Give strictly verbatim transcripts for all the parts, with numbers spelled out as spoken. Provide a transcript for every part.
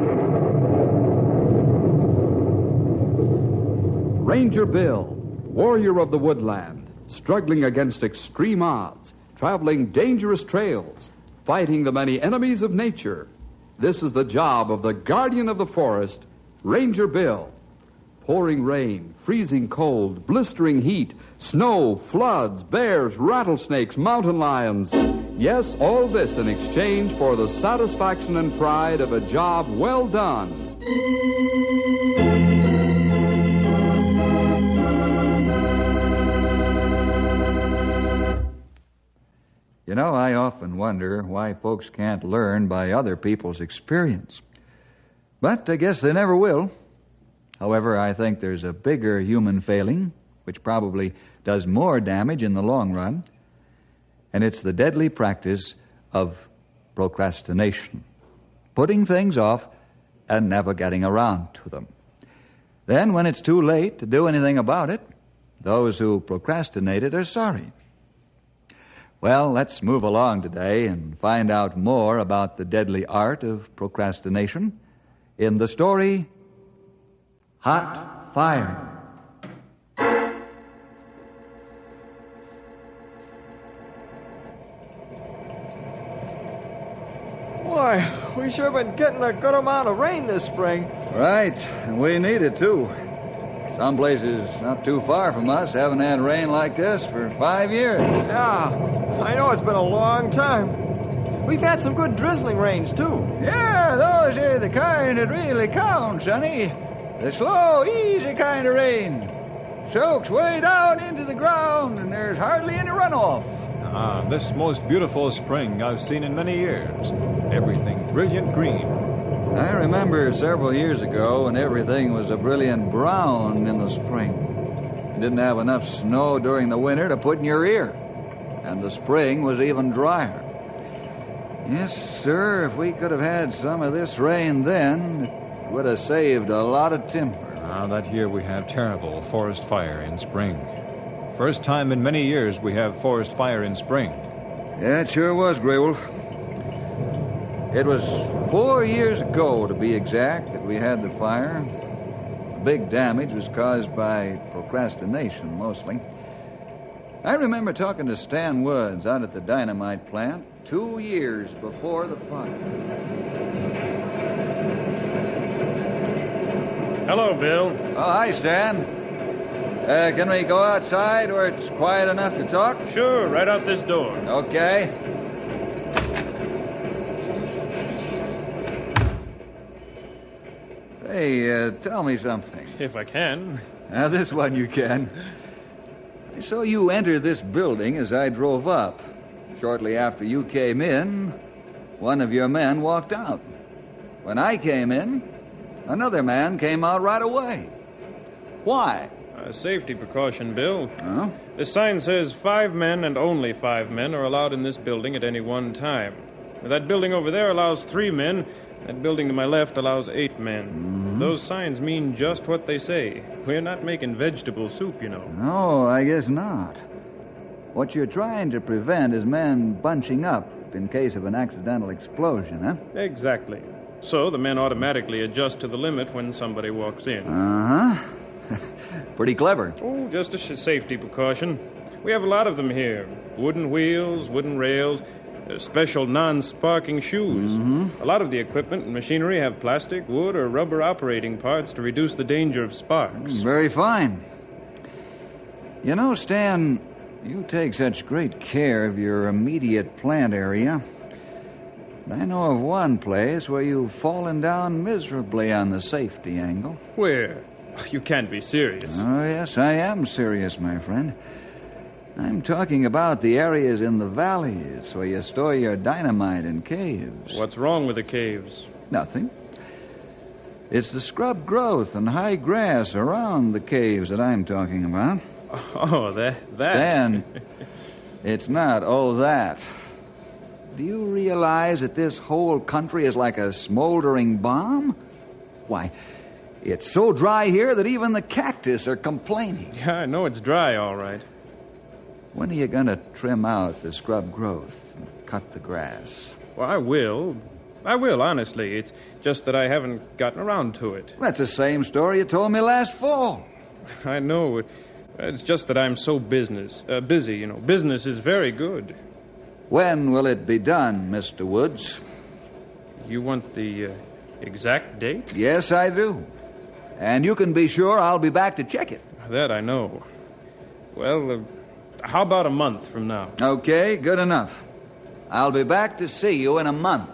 Ranger Bill, warrior of the woodland, struggling against extreme odds, traveling dangerous trails, fighting the many enemies of nature. This is the job of the guardian of the forest, Ranger Bill. Pouring rain, freezing cold, blistering heat, snow, floods, bears, rattlesnakes, mountain lions. Yes, all this in exchange for the satisfaction and pride of a job well done. You know, I often wonder why folks can't learn by other people's experience. But I guess they never will. However, I think there's a bigger human failing, which probably does more damage in the long run, and it's the deadly practice of procrastination. Putting things off and never getting around to them. Then, when it's too late to do anything about it, those who procrastinated are sorry. Well, let's move along today and find out more about the deadly art of procrastination in the story Hot Fire. Boy, we sure been getting a good amount of rain this spring. Right, and we need it too. Some places not too far from us haven't had rain like this for five years. Yeah, I know it's been a long time. We've had some good drizzling rains, too. Yeah, those are the kind that really count, Sonny. The slow, easy kind of rain. Soaks way down into the ground, and there's hardly any runoff. Ah, this most beautiful spring I've seen in many years. Everything brilliant green. I remember several years ago when everything was a brilliant brown in the spring. You didn't have enough snow during the winter to put in your ear. And the spring was even drier. Yes, sir, if we could have had some of this rain then, it would have saved a lot of timber. Ah, that year we had terrible forest fire in spring. First time in many years we have forest fire in spring. Yeah, it sure was, Grable. It was four years ago, to be exact, that we had the fire. The big damage was caused by procrastination, mostly. I remember talking to Stan Woods out at the dynamite plant two years before the fire. Hello, Bill. Oh, hi, Stan. Uh, can we go outside where it's quiet enough to talk? Sure, right out this door. Okay. Say, uh, tell me something. If I can. Now, this one you can. I saw you enter this building as I drove up. Shortly after you came in, one of your men walked out. When I came in, another man came out right away. Why? A safety precaution, Bill. Huh? The sign says five men and only five men are allowed in this building at any one time. That building over there allows three men. That building to my left allows eight men. Mm-hmm. Those signs mean just what they say. We're not making vegetable soup, you know. No, I guess not. What you're trying to prevent is men bunching up in case of an accidental explosion, huh? Exactly. So the men automatically adjust to the limit when somebody walks in. Uh-huh. Pretty clever. Oh, just a sh- safety precaution. We have a lot of them here. Wooden wheels, wooden rails, uh, special non-sparking shoes. Mm-hmm. A lot of the equipment and machinery have plastic, wood, or rubber operating parts to reduce the danger of sparks. Very fine. You know, Stan, you take such great care of your immediate plant area. I know of one place where you've fallen down miserably on the safety angle. Where? You can't be serious. Oh, yes, I am serious, my friend. I'm talking about the areas in the valleys where you store your dynamite in caves. What's wrong with the caves? Nothing. It's the scrub growth and high grass around the caves that I'm talking about. Oh, that... that. Stan, it's not oh that. Do you realize that this whole country is like a smoldering bomb? Why, it's so dry here that even the cactus are complaining. Yeah, I know it's dry, all right. When are you going to trim out the scrub growth and cut the grass? Well, I will. I will, honestly. It's just that I haven't gotten around to it. That's the same story you told me last fall. I know. It's just that I'm so business uh, busy, you know. Business is very good. When will it be done, Mister Woods? You want the uh, exact date? Yes, I do. And you can be sure I'll be back to check it. That I know. Well, uh, how about a month from now? Okay, good enough. I'll be back to see you in a month.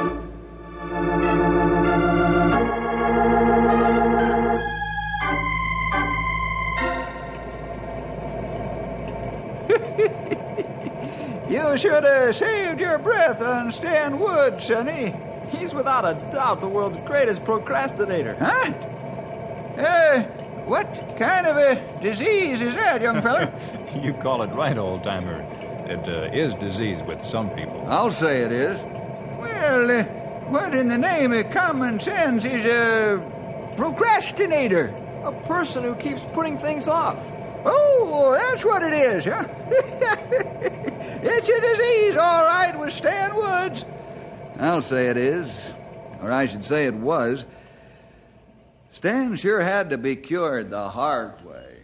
You should have saved your breath on Stan Wood, Sonny. He's without a doubt the world's greatest procrastinator. Huh? Uh, what kind of a disease is that, young fella? You call it right, old-timer. It uh, is disease with some people. I'll say it is. Well, uh, what in the name of common sense is a procrastinator? A person who keeps putting things off. Oh, that's what it is, huh? It's a disease, all right, with Stan Woods. I'll say it is. Or I should say it was. Stan sure had to be cured the hard way.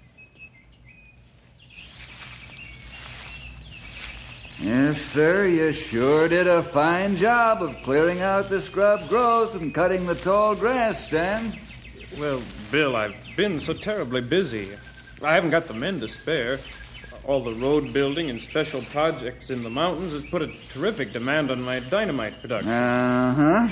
Yes, sir, you sure did a fine job of clearing out the scrub growth and cutting the tall grass, Stan. Well, Bill, I've been so terribly busy. I haven't got the men to spare. All the road building and special projects in the mountains has put a terrific demand on my dynamite production. Uh-huh.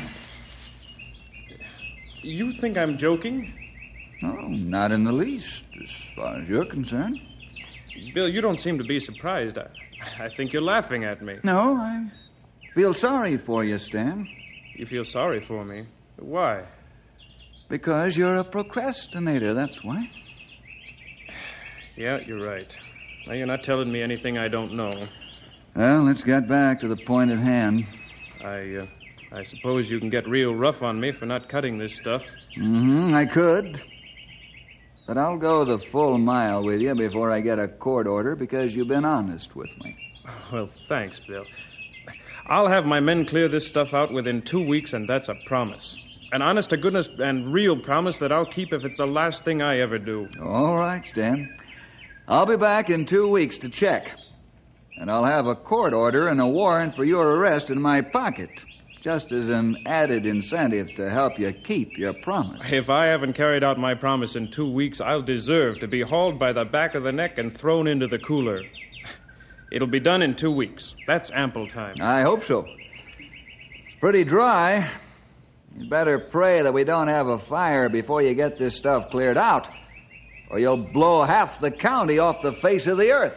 You think I'm joking? Oh, not in the least, as far as you're concerned. Bill, you don't seem to be surprised. I, I think you're laughing at me. No, I feel sorry for you, Stan. You feel sorry for me? Why? Because you're a procrastinator, that's why. Yeah, you're right. Now, you're not telling me anything I don't know. Well, let's get back to the point at hand. I, uh, I suppose you can get real rough on me for not cutting this stuff. Mm-hmm, I could. But I'll go the full mile with you before I get a court order because you've been honest with me. Well, thanks, Bill. I'll have my men clear this stuff out within two weeks, and that's a promise. An honest-to-goodness and real promise that I'll keep if it's the last thing I ever do. All right, Stan. I'll be back in two weeks to check. And I'll have a court order and a warrant for your arrest in my pocket, just as an added incentive to help you keep your promise. If I haven't carried out my promise in two weeks, I'll deserve to be hauled by the back of the neck and thrown into the cooler. It'll be done in two weeks. That's ample time. I hope so. It's pretty dry. You better pray that we don't have a fire before you get this stuff cleared out, or you'll blow half the county off the face of the earth.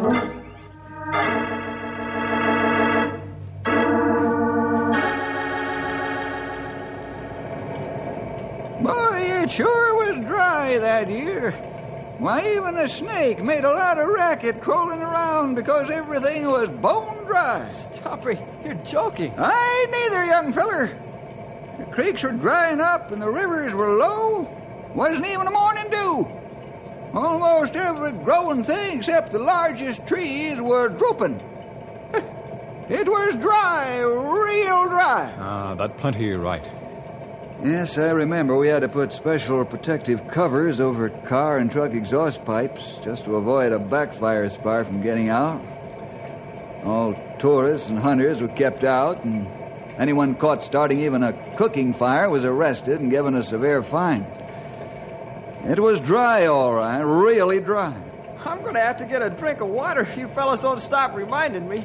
Boy, it sure was dry that year. Why, even a snake made a lot of racket crawling around because everything was bone dry. Stopper, you're joking. I ain't neither, young feller. The creeks were drying up and the rivers were low. Wasn't even a morning dew. Almost every growing thing except the largest trees were drooping. It was dry, real dry. Ah, that plenty you're right. Yes, I remember we had to put special protective covers over car and truck exhaust pipes just to avoid a backfire spar from getting out. All tourists and hunters were kept out, and anyone caught starting even a cooking fire was arrested and given a severe fine. It was dry, all right, really dry. I'm going to have to get a drink of water if you fellas don't stop reminding me.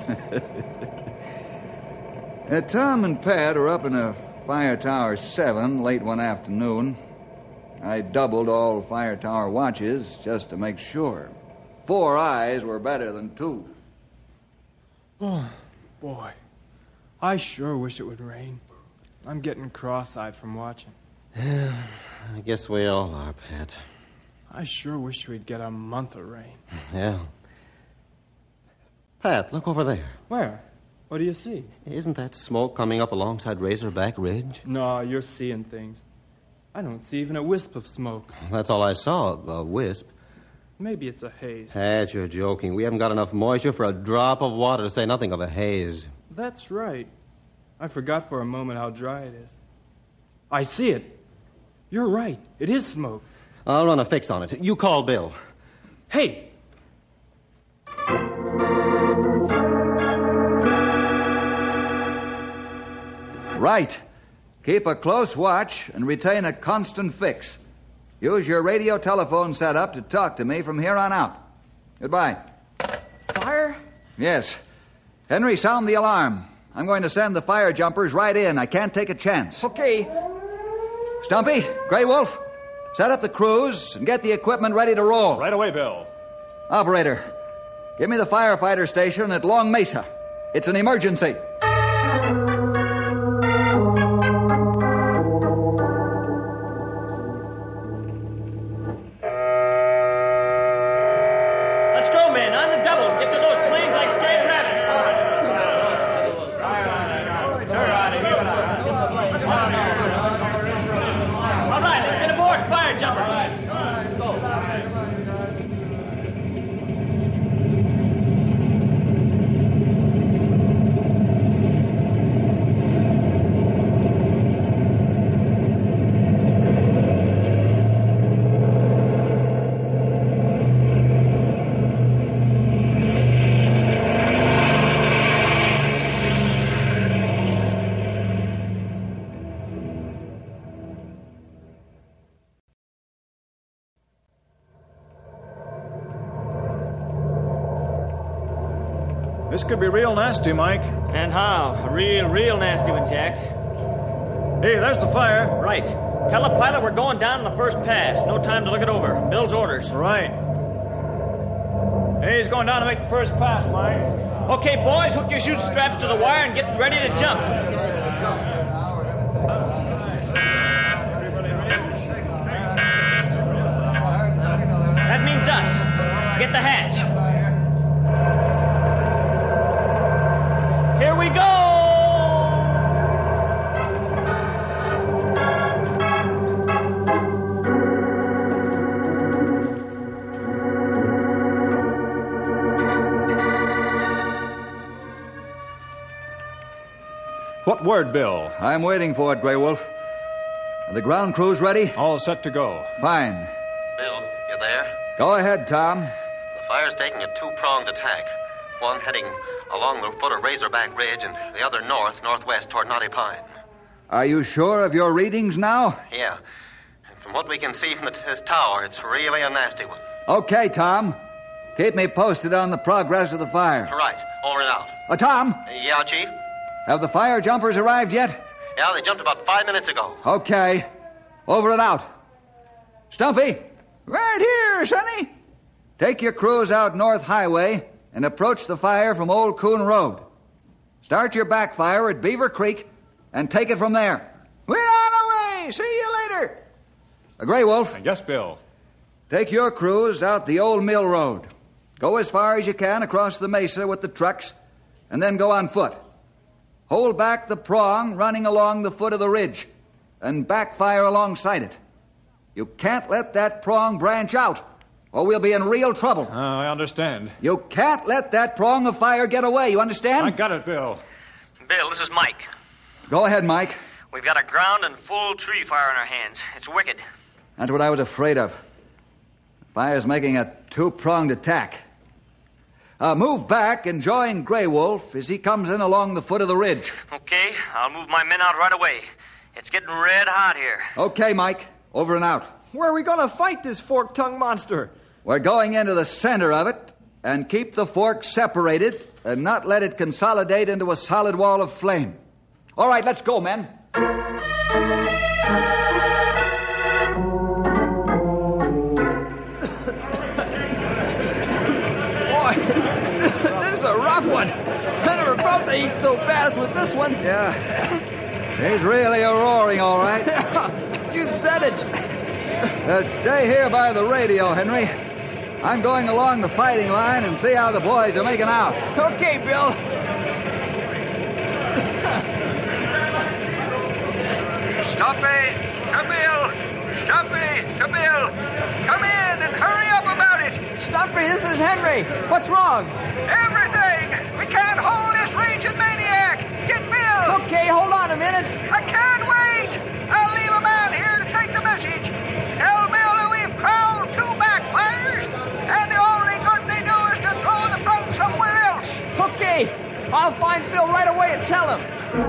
uh, Tom and Pat were up in a Fire Tower seven late one afternoon. I doubled all Fire Tower watches just to make sure. Four eyes were better than two. Oh, boy. I sure wish it would rain. I'm getting cross-eyed from watching. Yeah, I guess we all are, Pat. I sure wish we'd get a month of rain. Yeah. Pat, look over there. Where? What do you see? Isn't that smoke coming up alongside Razorback Ridge? No, you're seeing things. I don't see even a wisp of smoke. That's all I saw, a wisp. Maybe it's a haze. Pat, you're joking. We haven't got enough moisture for a drop of water, to say nothing of a haze. That's right. I forgot for a moment how dry it is. I see it. You're right. It is smoke. I'll run a fix on it. You call Bill. Hey! Right. Keep a close watch and retain a constant fix. Use your radio telephone setup to talk to me from here on out. Goodbye. Fire? Yes. Henry, sound the alarm. I'm going to send the fire jumpers right in. I can't take a chance. Okay. Stumpy, Grey Wolf, set up the crews and get the equipment ready to roll. Right away, Bill. Operator, give me the firefighter station at Long Mesa. It's an emergency. Let's go, men. On the double. Get to those planes like scared rabbits. All right, let's get aboard. Fire jumper. This could be real nasty, Mike. And how? A real, real nasty one, Jack. Hey, there's the fire. Right. Tell the pilot we're going down in the first pass. No time to look it over. Bill's orders. Right. Hey, he's going down to make the first pass, Mike. Okay, boys, hook your chute straps to the wire and get ready to jump. That means us. Get the hatch. Here we go! What word, Bill? I'm waiting for it, Grey Wolf. Are the ground crews ready? All set to go. Fine. Bill, you there? Go ahead, Tom. The fire's taking a two-pronged attack. One heading along the foot of Razorback Ridge and the other north, northwest toward Knotty Pine. Are you sure of your readings now? Yeah. And from what we can see from the, this tower, it's really a nasty one. Okay, Tom. Keep me posted on the progress of the fire. Right. Over and out. Uh, Tom, Yeah, Chief? have the fire jumpers arrived yet? Yeah, they jumped about five minutes ago. Okay. Over and out. Stumpy, Right here, Sonny. take your crews out North Highway and approach the fire from Old Coon Road. Start your backfire at Beaver Creek and take it from there. We're on our way. See you later. Uh, Grey Wolf, Yes, Bill. take your crews out the Old Mill Road. Go as far as you can across the mesa with the trucks, and then go on foot. Hold back the prong running along the foot of the ridge, and backfire alongside it. You can't let that prong branch out, or we'll be in real trouble. Uh, I understand. You can't let that prong of fire get away, you understand? I got it, Bill. Bill, this is Mike. Go ahead, Mike. We've got a ground and full tree fire in our hands. It's wicked. That's what I was afraid of. The fire's making a two-pronged attack. Uh, move back and join Grey Wolf as he comes in along the foot of the ridge. Okay, I'll move my men out right away. It's getting red hot here. Okay, Mike. Over and out. Where are we going to fight this fork-tongued monster? We're going into the center of it and keep the fork separated and not let it consolidate into a solid wall of flame. All right, let's go, men. Boy, this is a rough one. I never felt the heat so bad as with this one. Yeah. He's really a roaring, all right. You said it. Uh, stay here by the radio, Henry. I'm going along the fighting line and see how the boys are making out. Okay, Bill. Stumpy, to Bill. Stumpy, to Bill. Come in and hurry up about it. Stumpy, this is Henry. What's wrong? Everything. We can't hold this raging maniac. Get Bill. Okay, hold on a minute. I can't wait. I'll leave a man here to take the message. Tell Bill that we've crowned two backfires, and the only good they do is to throw the front somewhere else. Okay, I'll find Bill right away and tell him.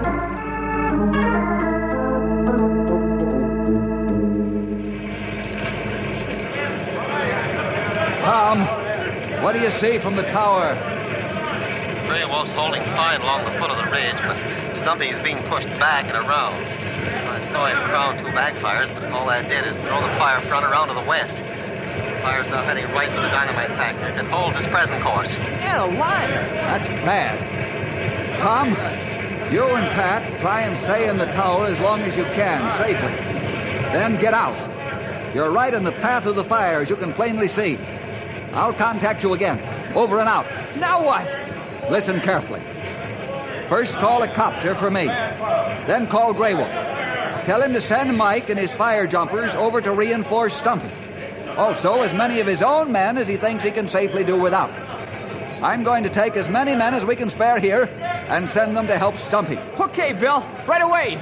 Tom, what do you see from the tower? Gray Wolf's holding fine along the foot of the ridge, but Stumpy is being pushed back and around. I saw him crown two backfires, but all that did is throw the fire front around to the west. The fire's now heading right for the dynamite factory. It holds its present course. And a liner. That's bad. Tom, you and Pat try and stay in the tower as long as you can, safely. Then get out. You're right in the path of the fire, as you can plainly see. I'll contact you again. Over and out. Now what? Listen carefully. First call a copter for me. Then call Grey Wolf. Tell him to send Mike and his fire jumpers over to reinforce Stumpy. Also, as many of his own men as he thinks he can safely do without. I'm going to take as many men as we can spare here and send them to help Stumpy. Okay, Bill. Right away.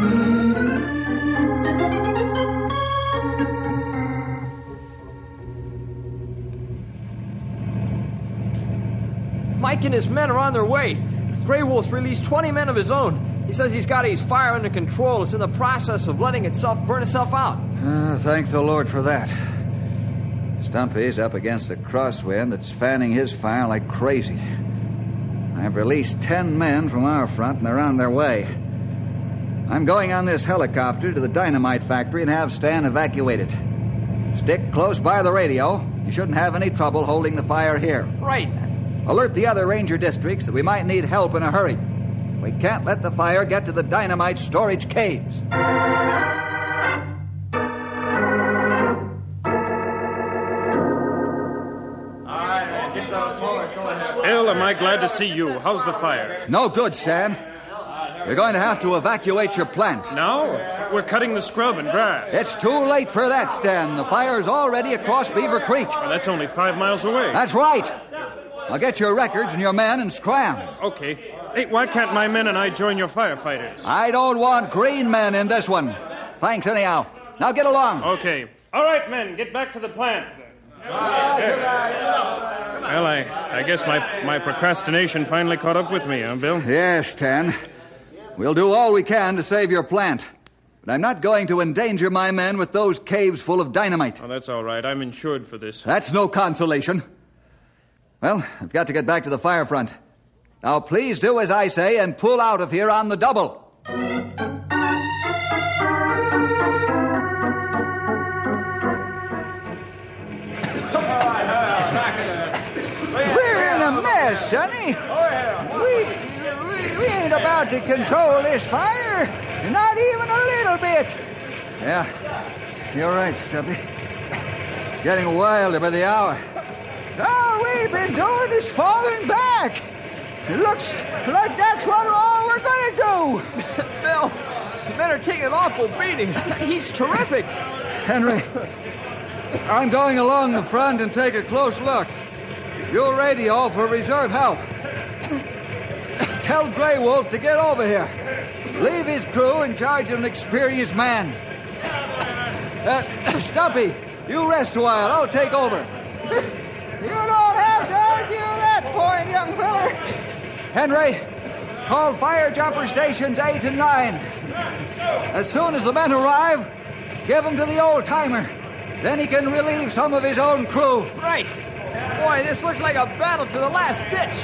Mike and his men are on their way. Grey Wolf's released twenty men of his own. He says he's got his fire under control. It's in the process of letting itself burn itself out. Uh, thank the Lord for that. Stumpy's up against a crosswind that's fanning his fire like crazy. I've released ten men from our front, and they're on their way. I'm going on this helicopter to the dynamite factory and have Stan evacuate it. Stick close by the radio. You shouldn't have any trouble holding the fire here. Right. Alert the other ranger districts that we might need help in a hurry. We can't let the fire get to the dynamite storage caves. Bill, am I glad to see you? How's the fire? No good, Stan. You're going to have to evacuate your plant. Now? We're cutting the scrub and grass. It's too late for that, Stan. The fire's already across Beaver Creek. Well, that's only five miles away. That's right. I'll get your records and your men and scram. Okay. Hey, why can't my men and I join your firefighters? I don't want green men in this one. Thanks anyhow. Now get along. Okay. All right, men, get back to the plant. Well, I, I guess my, my procrastination finally caught up with me, huh, Bill? Yes, Stan. We'll do all we can to save your plant. But I'm not going to endanger my men with those caves full of dynamite. Oh, that's all right. I'm insured for this. That's no consolation. Well, I've got to get back to the fire front. Now, please do as I say and pull out of here on the double. We're in a mess, Sonny. We, we, we ain't about to control this fire. Not even a little bit. Yeah, you're right, Stumpy. Getting wilder by the hour. All we've been doing is falling back. It looks like that's what all we're going to do. Bill, you better take an awful beating. He's terrific. Henry, I'm going along the front and take a close look. You'll radio for reserve help. Tell Grey Wolf to get over here. Leave his crew in charge of an experienced man. Uh, Stumpy, you rest a while. I'll take over. You don't have to argue that point, young feller. Henry, call fire jumper stations eight and nine. As soon as the men arrive, give them to the old-timer. Then he can relieve some of his own crew. Right. Boy, this looks like a battle to the last ditch.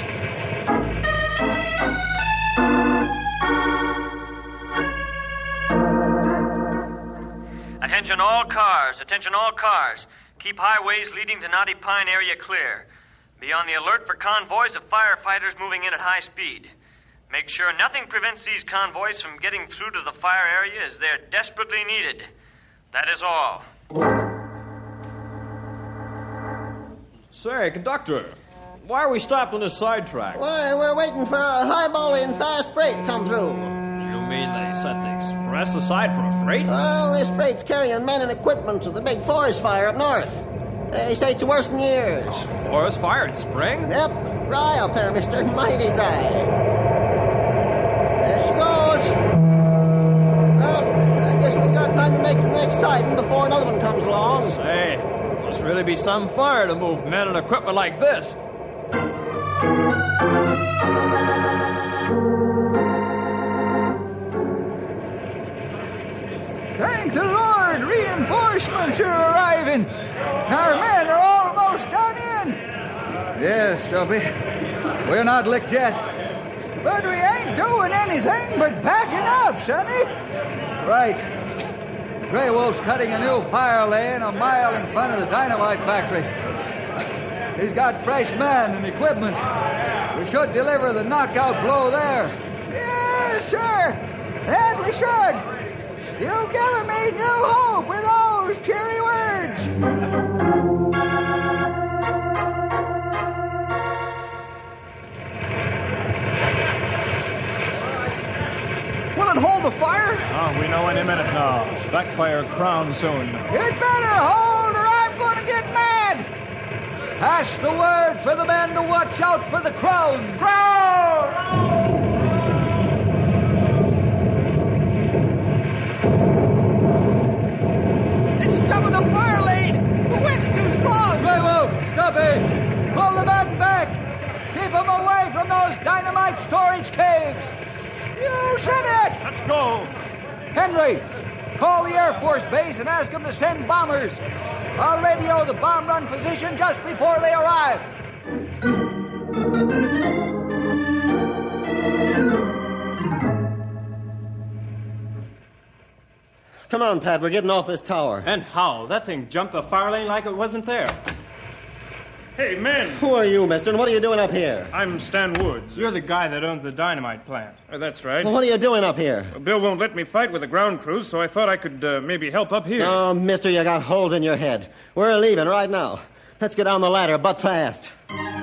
Attention all cars, attention all cars. Keep highways leading to Knotty Pine area clear. Be on the alert for convoys of firefighters moving in at high speed. Make sure nothing prevents these convoys from getting through to the fire area as they're desperately needed. That is all. Say, conductor, why are we stopped on this sidetrack? Why, we're waiting for a highballing fast freight to come through. You mean they set the express aside for a freight? Well, this freight's carrying men and equipment to the big forest fire up north. They say it's worse than years. Oh, forest fire in spring? Yep, dry up there, mister. Mighty dry. Uh, she goes. Well, I guess we got time to make the next sighting before another one comes along. Hey, must really be some fire to move men and equipment like this. Thank the Lord, reinforcements are arriving. Our men are almost done in. Yes, Stumpy. We're not licked yet. But we ain't doing anything but backing up, Sonny. Right. Grey Wolf's cutting a new fire lane a mile in front of the dynamite factory. He's got fresh men and equipment. We should deliver the knockout blow there. Yes, sir. That we should. You've given me new hope with those cheery words. Will it hold the fire? Oh, we know any minute now. Backfire crown soon. It better hold or I'm going to get mad. Pass the word for the men to watch out for the crown. Crown! It's stopping the fire lane! The wind's too strong! Grey Wolf, Stumpy! Pull the men back! Keep them away from those dynamite storage caves! You said it! Let's go! Henry, call the Air Force Base and ask them to send bombers. I'll radio the bomb run position just before they arrive. Come on, Pat, we're getting off this tower. And how? That thing jumped the fire lane like it wasn't there. Hey, men! Who are you, mister, and what are you doing up here? I'm Stan Woods. You're the guy that owns the dynamite plant. Uh, that's right. Well, what are you doing up here? Well, Bill won't let me fight with the ground crews, so I thought I could uh, maybe help up here. Oh, mister, you got holes in your head. We're leaving right now. Let's get down the ladder, but fast.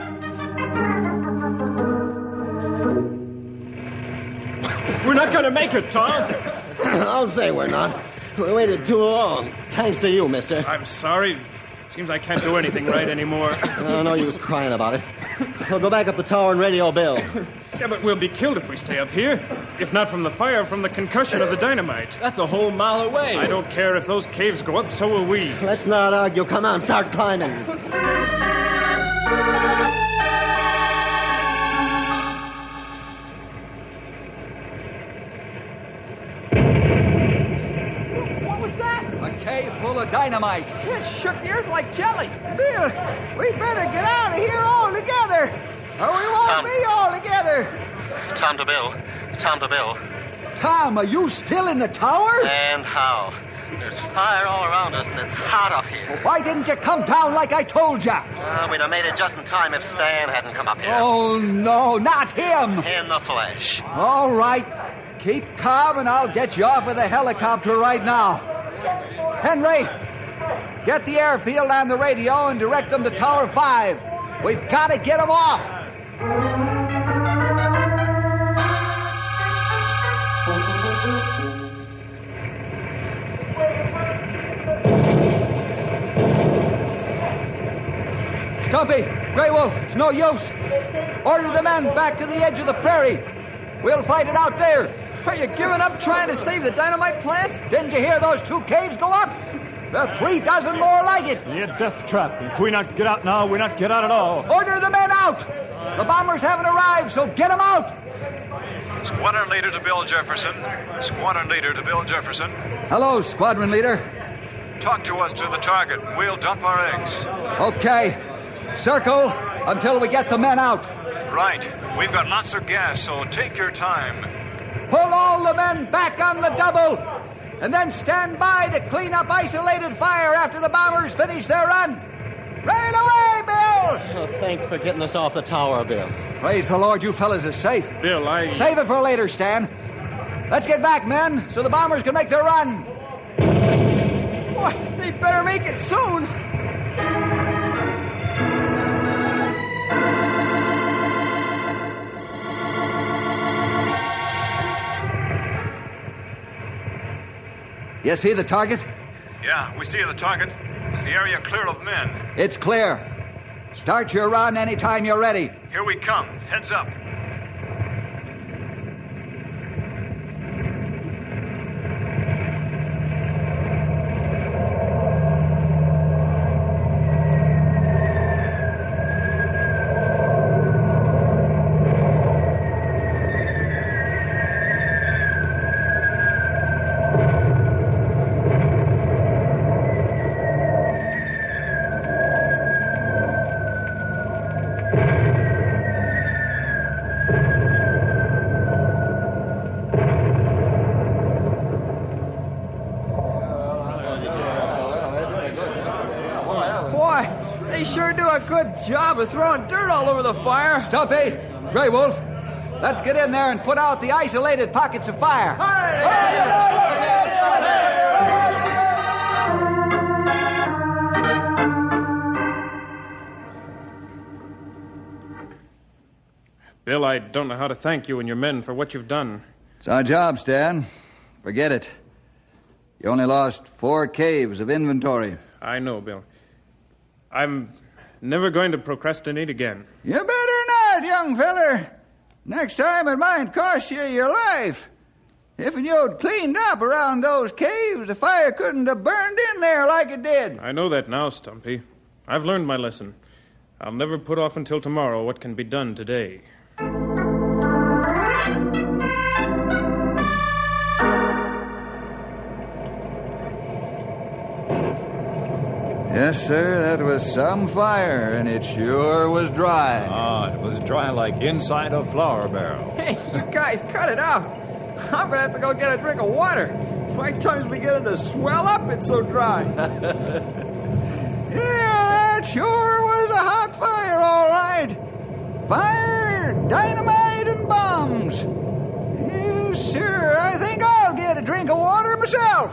We're not going to make it, Tom. I'll say we're not. We waited too long. Thanks to you, mister. I'm sorry. Seems I can't do anything right anymore. Oh, no use crying about it. We'll go back up the tower and radio Bill. Yeah, but we'll be killed if we stay up here. If not from the fire, from the concussion of the dynamite. That's a whole mile away. I don't care if those caves go up, so will we. Let's not argue. Come on, start climbing. What was that? A cave full of dynamite. It shook the earth like jelly. Bill, we better get out of here all together, or we won't Tom. be all together. Tom to Bill. Tom to Bill. Tom, are you still in the tower? And how? There's fire all around us, and it's hot up here. Why didn't you come down like I told you? Uh, we'd have made it just in time if Stan hadn't come up here. Oh, no, not him. In the flesh. All right. Keep calm and I'll get you off with a helicopter right now. Henry, get the airfield on the radio and direct them to Tower five. We've got to get them off. Stumpy, Grey Wolf, it's no use. Order the men back to the edge of the prairie. We'll fight it out there. Are you giving up trying to save the dynamite plant? Didn't you hear those two caves go up? There are three dozen more like it. A death trap. If we not get out now, we not get out at all. Order the men out. The bombers haven't arrived, so get them out. Squadron leader to Bill Jefferson. Squadron leader to Bill Jefferson. Hello, squadron leader. Talk to us to the target. We'll dump our eggs. Okay. Circle until we get the men out. Right. We've got lots of gas, so take your time. Pull all the men back on the double. And then stand by to clean up isolated fire after the bombers finish their run. Right away, Bill! Oh, thanks for getting us off the tower, Bill. Praise the Lord, you fellas are safe. Bill, I... Save it for later, Stan. Let's get back, men, so the bombers can make their run. Boy, they better make it soon. You see the target? Yeah, we see the target. Is the area clear of men? It's clear. Start your run anytime you're ready. Here we come. Heads up. They sure do a good job of throwing dirt all over the fire. Stumpy, Grey Wolf, let's get in there and put out the isolated pockets of fire. Bill, I don't know how to thank you and your men for what you've done. It's our job, Stan. Forget it. You only lost four caves of inventory. I know, Bill. I'm never going to procrastinate again. You better not, young feller. Next time it might cost you your life. If you'd cleaned up around those caves, the fire couldn't have burned in there like it did. I know that now, Stumpy. I've learned my lesson. I'll never put off until tomorrow what can be done today. Yes, sir, that was some fire, and it sure was dry. Ah, it was dry like inside a flour barrel. Hey, you guys, cut it out. I'm gonna have to go get a drink of water. My tongue's beginning to swell up, it's so dry. Yeah, that sure was a hot fire, all right. Fire, dynamite, and bombs. Yes, sir, I think I'll get a drink of water myself.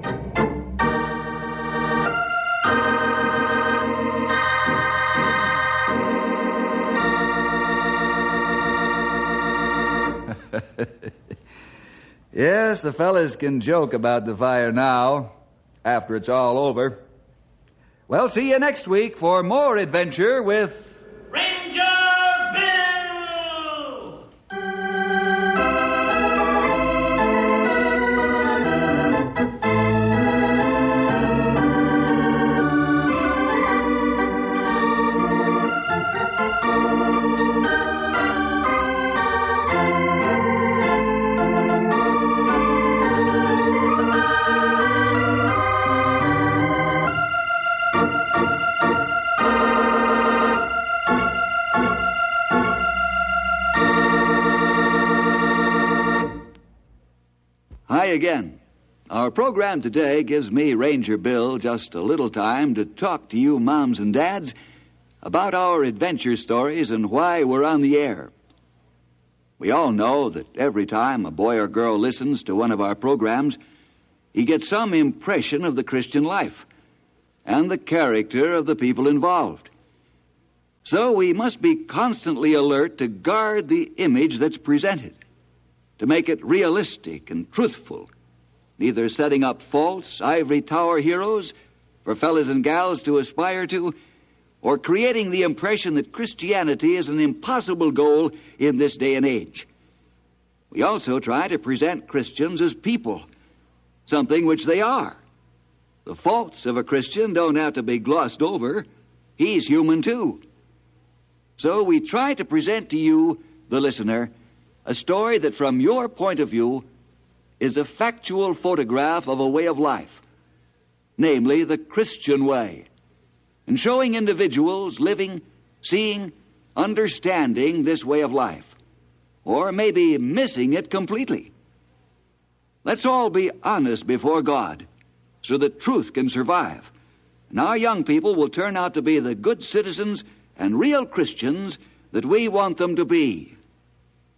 Yes, the fellas can joke about the fire now, after it's all over. Well, see you next week for more adventure with Ranger Bill! Hi again. Our program today gives me, Ranger Bill, just a little time to talk to you moms and dads about our adventure stories and why we're on the air. We all know that every time a boy or girl listens to one of our programs, he gets some impression of the Christian life and the character of the people involved. So we must be constantly alert to guard the image that's presented, to make it realistic and truthful, neither setting up false ivory tower heroes for fellas and gals to aspire to, or creating the impression that Christianity is an impossible goal in this day and age. We also try to present Christians as people, something which they are. The faults of a Christian don't have to be glossed over. He's human too. So we try to present to you, the listener, a story that from your point of view is a factual photograph of a way of life, namely the Christian way, and showing individuals living, seeing, understanding this way of life, or maybe missing it completely. Let's all be honest before God so that truth can survive, and our young people will turn out to be the good citizens and real Christians that we want them to be.